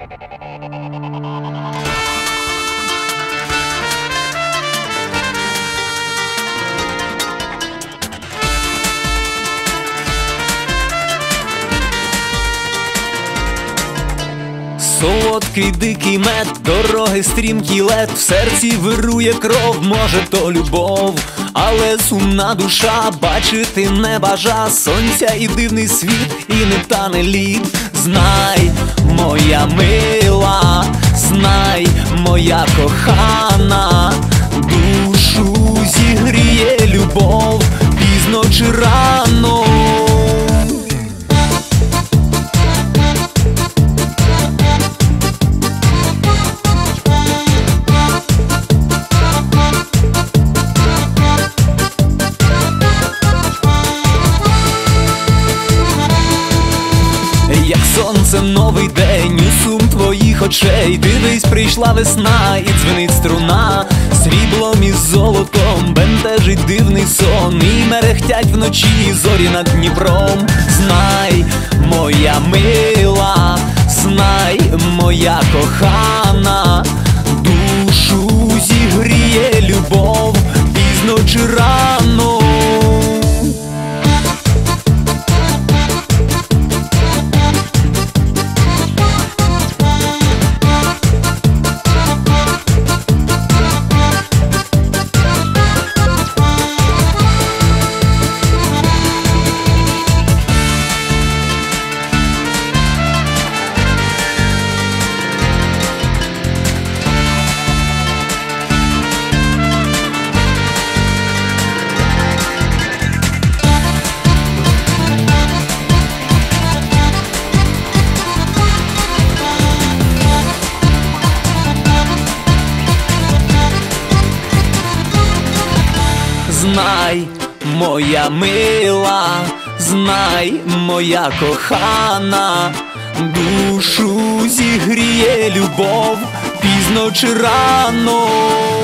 Солодкий дикий мед, дороги стрімкий лед, в серці вирує кров, може то любов, але сумна душа бачити не бажа сонця і дивний світ, і не тане лід. Знай, моя мила, знай, моя кохана, душу зігріє любов, пізно чи рано. Як сонце новий день у сум твоїх очей, дивись, прийшла весна і дзвенить струна, сріблом і золотом бентежить дивний сон, і мерехтять вночі зорі над Дніпром. Знай, моя мила, знай, моя кохана, душу зігріє любов, пізно чи рано. Знай, моя мила, знай, моя кохана, душу зігріє любов, пізно чи рано.